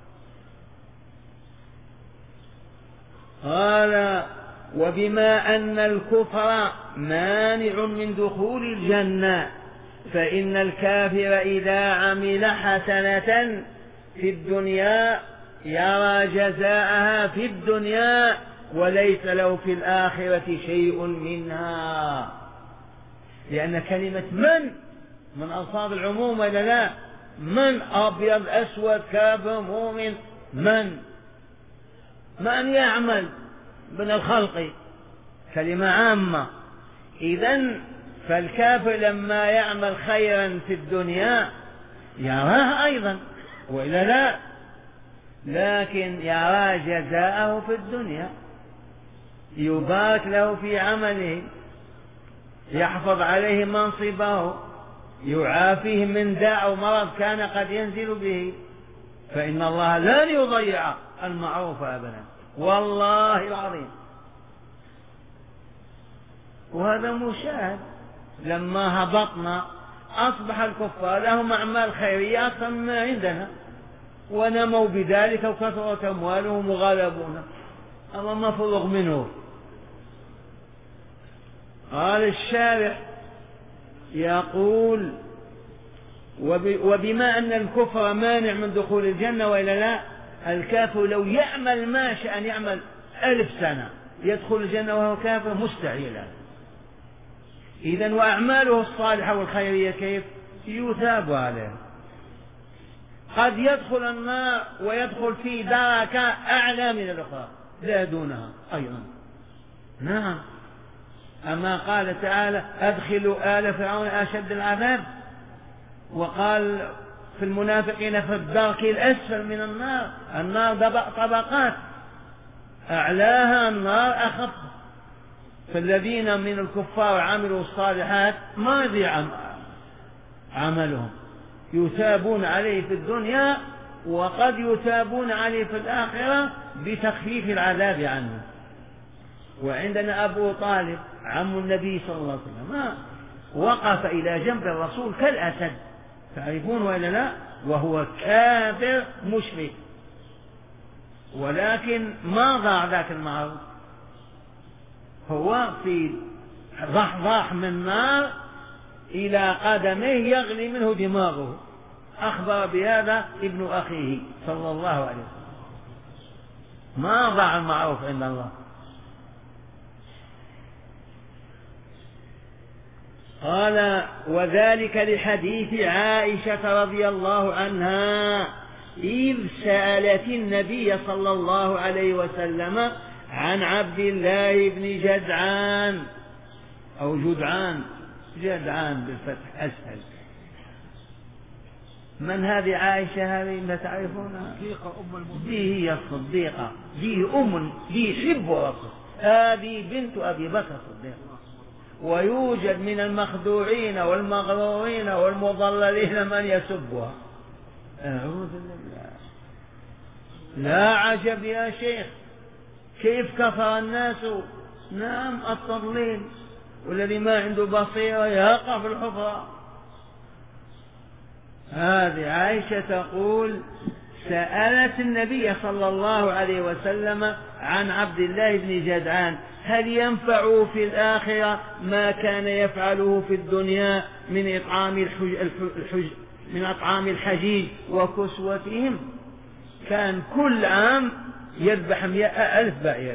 قال وبما أن الكفر مانع من دخول الجنة، فإن الكافر إذا عمل حسنة في الدنيا يرى جزاءها في الدنيا وليس له في الآخرة شيء منها. لأن كلمة من ألفاظ العموم ولا لا؟ من أبيض أسود كافر مؤمن، من يعمل من الخلق، كلمة عامة. إذن فالكافر لما يعمل خيرا في الدنيا يراه أيضا وإلا لا، لكن يرى جزاءه في الدنيا، يبارك له في عمله، يحفظ عليه منصبه، يعافيهم من داء أو مرض كان قد ينزل به، فإن الله لن يضيع المعروف أبدا والله العظيم. وهذا مشاهد، لما هبطنا أصبح الكفار لهم أعمال خيرية أكثر مما عندنا، ونموا بذلك وكثرت أموالهم وغلبونا، أما مفروغ منه. قال الشارح يقول: وبما أن الكفر مانع من دخول الجنة وإلا لا، الكافر لو يعمل ما شاء أن يعمل 1000 سنة يدخل الجنة وهو كافر مستحيلا. إذن وأعماله الصالحة والخيرية كيف يثاب عليها؟ قد يدخل النار ويدخل في دركة أعلى من الأخرى لا دونها أيضا. نعم، أما قال تعالى: أدخلوا آل فرعون أشد العذاب، وقال في المنافقين في الدرك الأسفل من النار. النار طبقات، أعلاها النار أخف، فالذين من الكفار عملوا الصالحات ما يضيع عملهم، يثابون عليه في الدنيا وقد يثابون عليه في الآخرة بتخفيف العذاب عنه. وعندنا أبو طالب عم النبي صلى الله عليه وسلم وقف إلى جنب الرسول كالأسد، تعرفون وإلا لا؟ وهو كافر مشرك، ولكن ما ضاع ذاك المعروف، هو في ضحضاح من نار إلى قدميه يغلي منه دماغه. أخبر بهذا ابن أخيه صلى الله عليه وسلم، ما ضاع المعروف عند الله. قال: وذلك لحديث عائشة رضي الله عنها إذ سألت النبي صلى الله عليه وسلم عن عبد الله بن جدعان أو جدعان، جدعان بالفتح أسهل. من هذه عائشة؟ هذه ما تعرفونها؟ دي هي الصديقة، دي حب رسول، هذه بنت أبي بكر الصديق. ويوجد من المخدوعين والمغرورين والمضللين من يسبها، أعوذ بالله. لا عجب يا شيخ كيف كفر الناس. نعم، التضليل، والذي ما عنده بصيرة يقع في الحفرة. هذه عائشة تقول: سألت النبي صلى الله عليه وسلم عن عبد الله بن جدعان هل ينفع في الآخرة ما كان يفعله في الدنيا من أطعام الحجيج وكسوتهم. كان كل عام يذبح 100,000 بعير.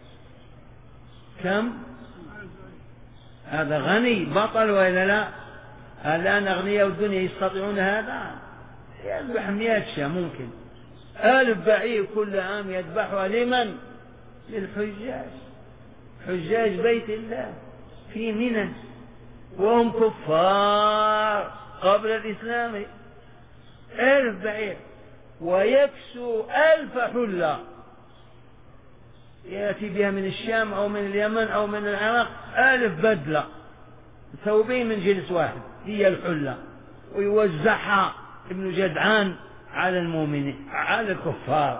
كم؟ هذا غني بطل وإلا لا؟ الآن أغنياء الدنيا يستطيعون هذا؟ يذبح 100 شاة ممكن، 1000 بعير كل عام يذبحها. لمن؟ للحجاج، حجاج بيت الله في منى، وهم كفار قبل الإسلام. 1000 بعير، ويكسو 1000 حلة يأتي بها من الشام أو من اليمن أو من العراق، 1000 بدلة، ثوبين من جنس واحد هي الحلة، ويوزعها ابن جدعان على المؤمنين على الكفار.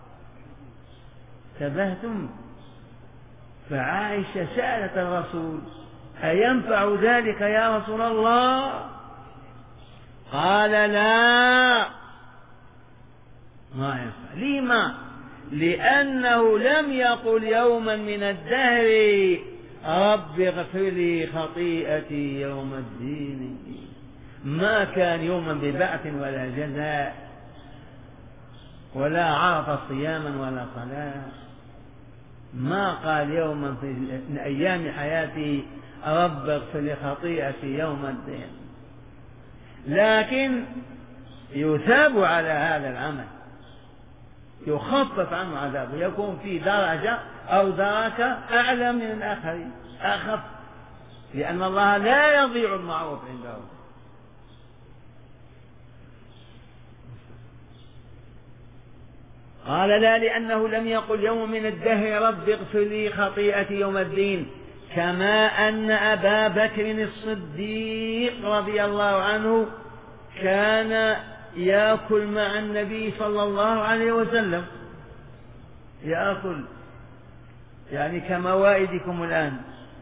تبهتم. فعائشة سألت الرسول: أينفع ذلك يا رسول الله؟ قال: لا، ما ينفع. لما؟ لأنه لم يقل يوما من الدهر رب اغفر لي خطيئتي يوم الدين. ما كان يوما ببعث ولا جزاء ولا عرف صياما ولا صلاة. ما قال يوما من أيام حياته رب اغفر لي خطيئتي يوم الدين، لكن يثاب على هذا العمل، يخفف عنه عذابه، يكون في درجة أو دركة أعلى من الآخرين، أخف، لأن الله لا يضيع المعروف عنده. قال: لا، لأنه لم يقل يوم من الدهر رب اغفر لي خطيئتي يوم الدين، كما أن أبا بكر الصديق رضي الله عنه كان يأكل مع النبي صلى الله عليه وسلم، يأكل يعني كموائدكم الآن.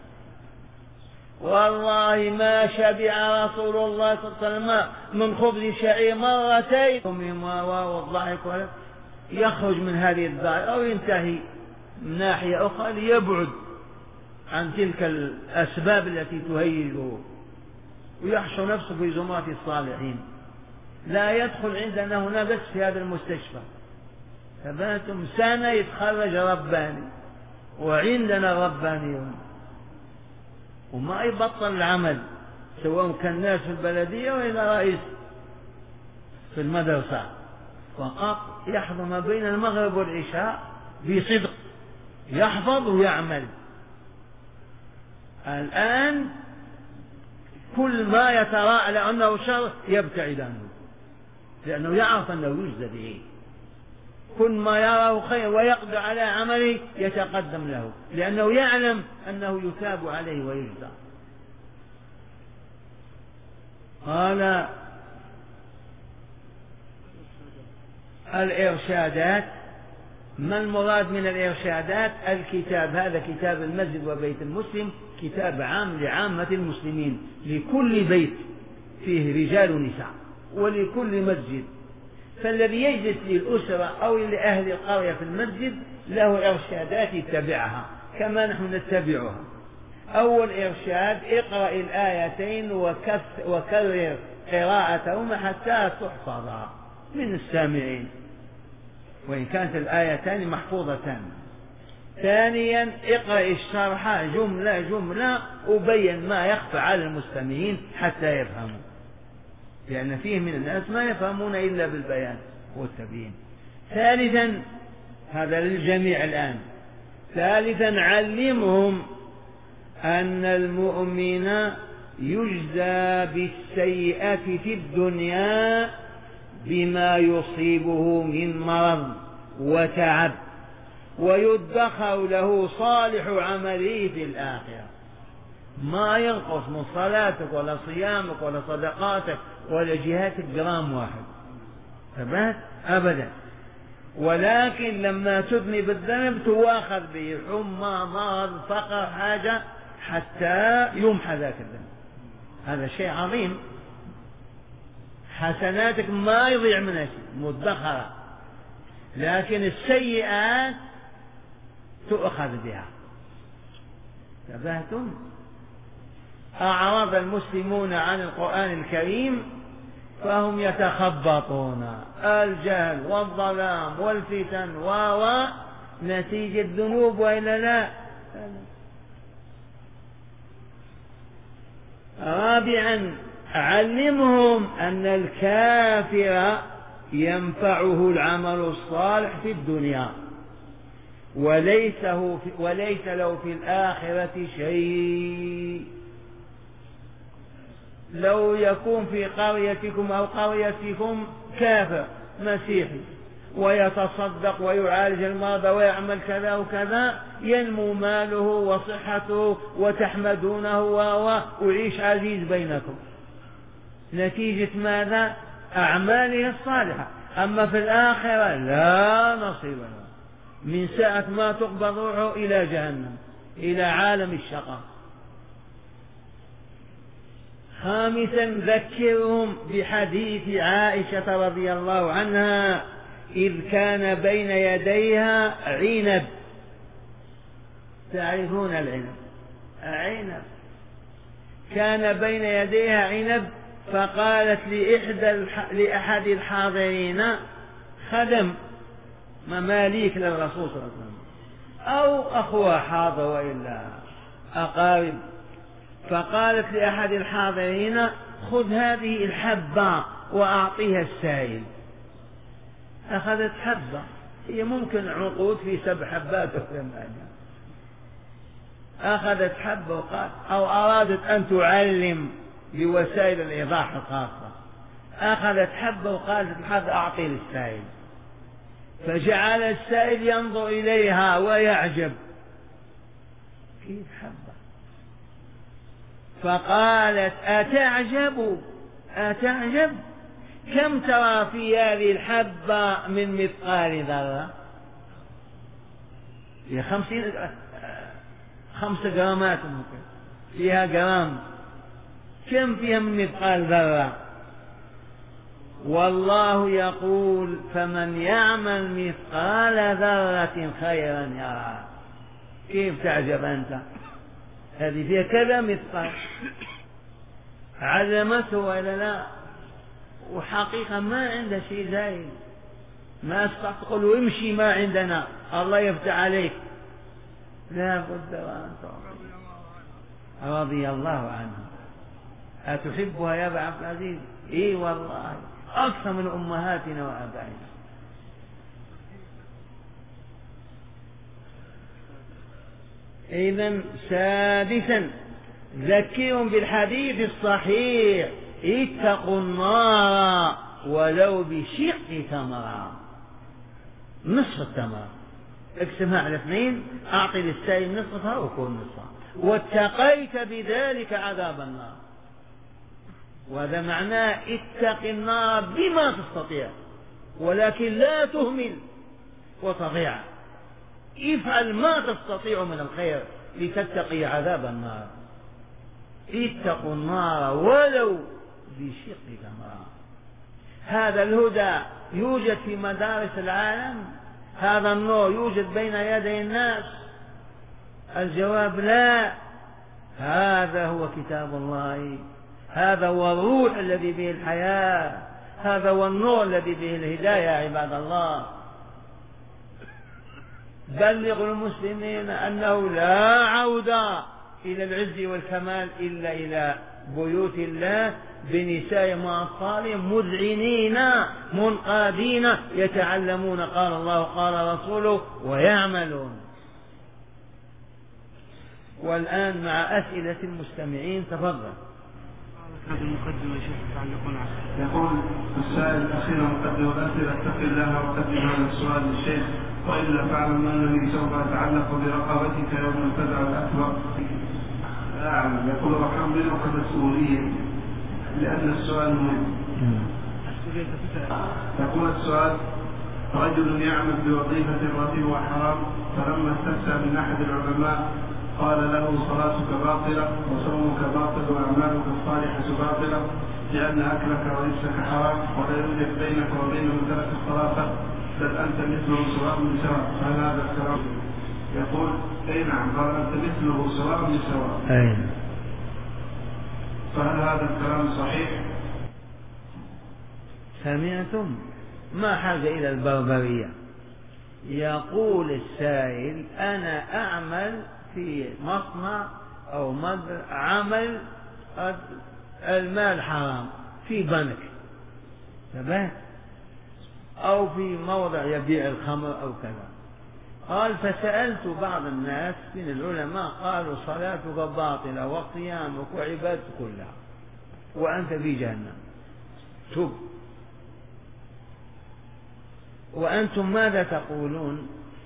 والله ما شبع رسول الله صلى الله عليه وسلم من خبز شعير مرتين والضحك، يخرج من هذه الدار أو ينتهي من ناحية أخرى ليبعد عن تلك الأسباب التي تهيجه ويحشر نفسه في زمرة الصالحين، لا يدخل عندنا هنا بس في هذا المستشفى، فباتم سنة يتخرج رباني وعندنا ربانيون وما يبطل العمل، سواء كان ناس في البلدية وإلى رئيس في المدرسة، فقط يحضر ما بين المغرب والعشاء بصدق، يحفظ ويعمل. الآن كل ما يتراءى لأنه شر يبتعد عنه، لأنه يعرف أنه يجزى به، كل ما يراه خير ويقدر على عمله يتقدم له، لأنه يعلم أنه يثاب عليه ويجزى. قال الإرشادات، ما المراد من الإرشادات؟ الكتاب، هذا كتاب المسجد وبيت المسلم، كتاب عام لعامة المسلمين، لكل بيت فيه رجال ونساء ولكل مسجد، فالذي يجلس للأسرة أو لأهل القرية في المسجد له إرشادات يتبعها كما نحن نتبعها. أول إرشاد: اقرأ الآيتين وكرر قراءتهما حتى تحفظا من السامعين، وإن كانت الآيتان محفوظتان. ثانيا: اقرأ الشرح جملة جملة وبين ما يخفى على المستمعين حتى يفهموا، لأن فيه من الناس ما يفهمون إلا بالبيان والتبيين. ثالثا، هذا للجميع الآن، ثالثا: علمهم أن المؤمن يجزى بالسيئة في الدنيا بما يصيبه من مرض وتعب، ويدخر له صالح عمله في الآخرة. ما ينقص من صلاتك ولا صيامك ولا صدقاتك ولا جهاتك جرام واحد ثبات أبدا، ولكن لما تذنب الذنب تواخذ به حمى مرض فقر حاجة حتى يمحى ذاك الذنب. هذا شيء عظيم، حسناتك ما يضيع منها شيء مدخرة، لكن السيئات تؤخذ بها. تبهتم. أعرض المسلمون عن القرآن الكريم فهم يتخبطون، الجهل والظلام والفتن نتيجة ذنوب وإلا لا. رابعا: علمهم أن الكافر ينفعه العمل الصالح في الدنيا وليس له في الآخرة شيء. لو يكون في قريتكم أو قريتكم كافر مسيحي ويتصدق ويعالج المرضى ويعمل كذا وكذا، ينمو ماله وصحته وتحمدونه ويعيش عزيز بينكم نتيجة ماذا؟ أعماله الصالحة. أما في الآخرة لا نصيب له، من ساعة ما تقبض روحه إلى جهنم، إلى عالم الشقاء. خامسا: ذكرهم بحديث عائشة رضي الله عنها إذ كان بين يديها عنب. تعرفون العنب؟ عنب كان بين يديها عنب، فقالت لأحد الحاضرين خدم مماليك للرسول صلى الله عليه وسلم أو أخوة حاضر وإلا أقارب، فقالت لأحد الحاضرين خذ هذه الحبة وأعطيها السائل. أخذت حبة، هي ممكن عقود في 7 حبات أخذت حبة وقال أو أرادت أن تعلم بوسائل الإيضاح الخاصة، أخذت حبة وقالت هذا أعطي للسائل، فجعل السائل ينظر إليها ويعجب، كيف حبة فقالت أتعجب كم ترى في هذه الحبة من مثقال ذرة؟ هي 5 جرامات ممكن فيها جرام، كم فيها من مثقال ذرة؟ والله يقول فمن يعمل مثقال ذرة خيرا يرى. كيف تعجب أنت؟ هذه فيها كذا مثقال، علمته ولا لا؟ وحقيقة ما عنده شيء زايد، ما استطعت تقول امشي ما عندنا الله يفتح عليك، لا بد وأن تعطي. رضي الله عنها. أتحبها يا أبا عبد العزيز؟ إي والله أكثر من أمهاتنا وآبائنا. إذن سادسا ذكرهم بالحديث الصحيح اتقوا النار ولو بشق تمرة، نصف التمرة اقسمها على 2، أعطي للسائل نصفها وكل نصفها، واتقيت بذلك عذاب النار. وهذا معناه اتق النار بما تستطيع، ولكن لا تهمل وتضيع، افعل ما تستطيع من الخير لتتقي عذاب النار. اتقوا النار ولو بشق تمرة. هذا الهدى يوجد في مدارس العالم؟ هذا النور يوجد بين يدي الناس؟ الجواب لا. هذا هو كتاب الله، هذا هو الروح الذي به الحياة، هذا هو النور الذي به الهداية يا عباد الله. بلغوا المسلمين أنه لا عودة إلى العز والكمال إلا إلى بيوت الله بنساء وأطفالهم مذعنين منقادين يتعلمون قال الله قال رسوله ويعملون. والآن مع أسئلة المستمعين، تفضل. هذه المقدمة شيخ تعلقون عليها. يقول السائل أخيرا مقدم الأسئلة اتق الله وقدم هذا السؤال للشيخ، وإلا فاعلم أنني سوف أتعلق برقبتك يوم الفزع الأكبر. أعلم. يقول أحملك مسؤولية لأن السؤال مهم. يقول السؤال رجل يعمل بوظيفة راتبها حرام، فلما استفسر من أحد العلماء قال له صلاتك باطلة وصومك باطل وأعمالك الصالحة باطلة لأن أكلك ولبسك حرام، ولا يوجد بينك وبين من ترك الصلاة بل أنت مثله سواء بسواء. فهل هذا الكلام؟ يقول أي نعم، قال أنت مثله سواء بسواء. فهل هذا الكلام صحيح؟ سمعتم؟ ما حاجة إلى البربرية. يقول السائل أنا أعمل في مصنع أو عمل المال حرام في بنك تمام، أو في موضع يبيع الخمر أو كذا. قال فسألت بعض الناس من العلماء قالوا صلاتك باطلة وصيامك وعبادتك كلها وأنت في جهنم، تب. وأنتم ماذا تقولون؟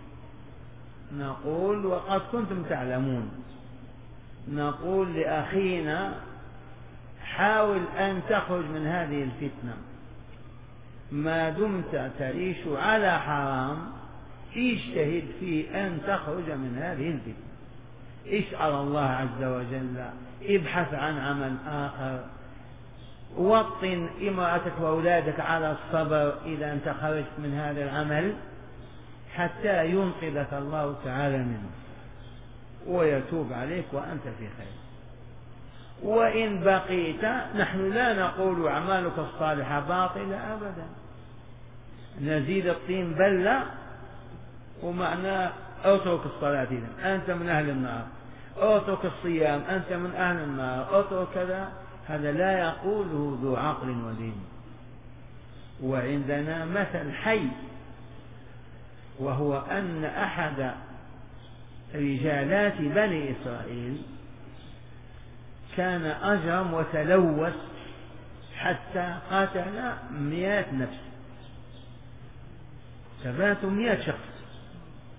نقول وقد كنتم تعلمون، نقول لأخينا حاول أن تخرج من هذه الفتنة، ما دمت تعيش على حرام اجتهد في أن تخرج من هذه الفتنة، اسأل الله عز وجل، ابحث عن عمل آخر، وطن امرأتك وأولادك على الصبر إذا أنت خرجت من هذا العمل حتى ينقذك الله تعالى منه ويتوب عليك وأنت في خير. وإن بقيت نحن لا نقول أعمالك الصالحة باطلة أبدا، نزيد الطين بلة ومعناه اترك الصلاة إذن أنت من أهل النار، اترك الصيام أنت من أهل النار، اترك كذا. هذا لا يقوله ذو عقل ودين. وعندنا مثل حي، وهو أن أحد رجالات بني إسرائيل كان أجرم وتلوث حتى قتل 100 نفس، ثبات 100 شخص.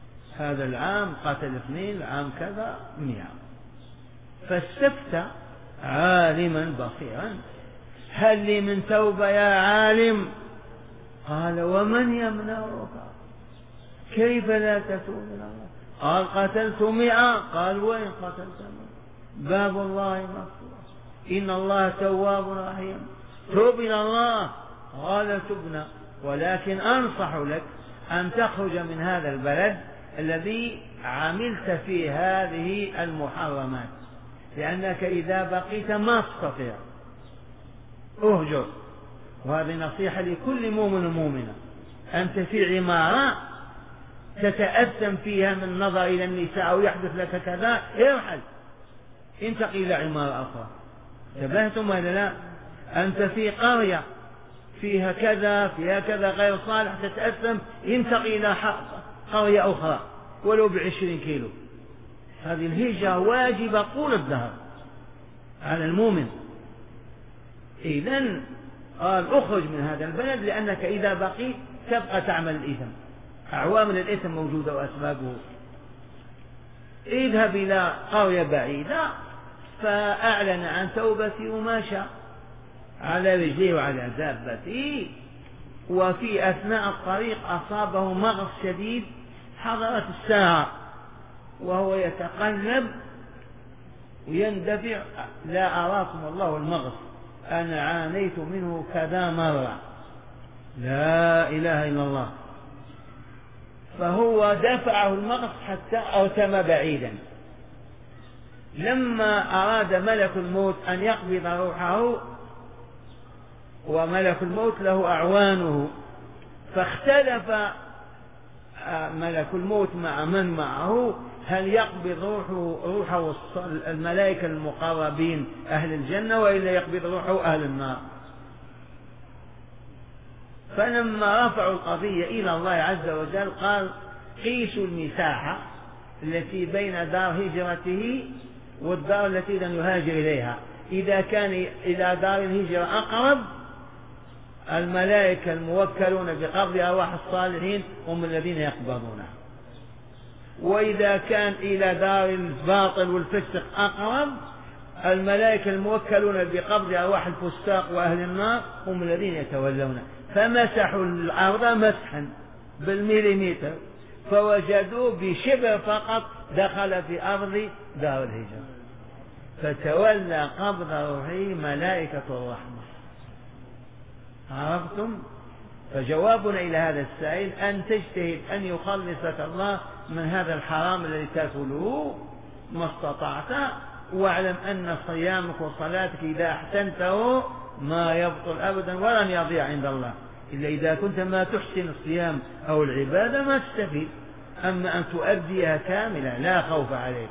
هذا العام قتل 2، العام كذا 100. فاستفتى عالما بصيرا. هل لي من توبة يا عالم؟ قال ومن يمنعك؟ كيف لا تتوب إلى الله؟ قال قتلت 100. قال وين قتلت 100؟ باب الله مفتوح، إن الله تواب رحيم، توب إلى الله. قال تبنا، ولكن أنصح لك أن تخرج من هذا البلد الذي عملت فيه هذه المحرمات، لأنك إذا بقيت ما تستطيع. اهجر. وهذه نصيحة لكل مؤمن ومؤمنة. أنت في عمارة تتأثم فيها من النظر إلى النساء أو يحدث لك كذا، ارحل، انتقل إلى عمارة أخرى. انتبهتم ولا لا؟ أنت في قرية فيها كذا غير صالح تتأثم، انتقل إلى قرية أخرى ولو ب20 كيلو. هذه الهجرة واجبة طول الدهر على المؤمن. إذن قال اخرج من هذا البلد، لأنك إذا بقيت تبقى تعمل الإثم. عوامل الإثم موجودة وأسبابه. اذهب إلى قرية بعيدة فأعلن عن توبته وماشى على رجليه وعلى دابته، وفي أثناء الطريق أصابه مغص شديد، حضرت الساعة وهو يتقلب ويندفع. لا أراكم الله المغص، أنا عانيت منه كذا مرة، لا إله إلا الله. فهو دفعه المغص حتى أوتم بعيدا. لما أراد ملك الموت أن يقبض روحه، وملك الموت له أعوانه، فاختلف ملك الموت مع من معه هل يقبض روحه الملائكة المقربين أهل الجنة وإلا يقبض روحه أهل النار. فلما رفعوا القضية إلى الله عز وجل قال قيسوا المساحة التي بين دار هجرته والدار التي لم يهاجر إليها. إذا كان إلى دار الهجرة أقرب، الملائكة الموكلون بقبض أرواح الصالحين هم الذين يقبضونها. وإذا كان إلى دار الباطل والفسق أقرب، الملائكة الموكلون بقبض أرواح الفساق وأهل النار هم الذين يتولونه. فمسحوا الأرض مسحا بالمليمتر، فوجدوا بشبر فقط دخل في أرض دار الهجرة، فتولى قبض روحه ملائكة الرحمة. عرفتم؟ فجوابنا إلى هذا السائل أن تجتهد أن يخلصك الله من هذا الحرام الذي تأكله ما استطعت، واعلم أن صيامك وصلاتك إذا أحسنته ما يبطل أبدا ولن يضيع عند الله، إلا إذا كنت ما تحسن الصيام أو العبادة ما تستفيد. أما أن تؤديها كاملة لا خوف عليك.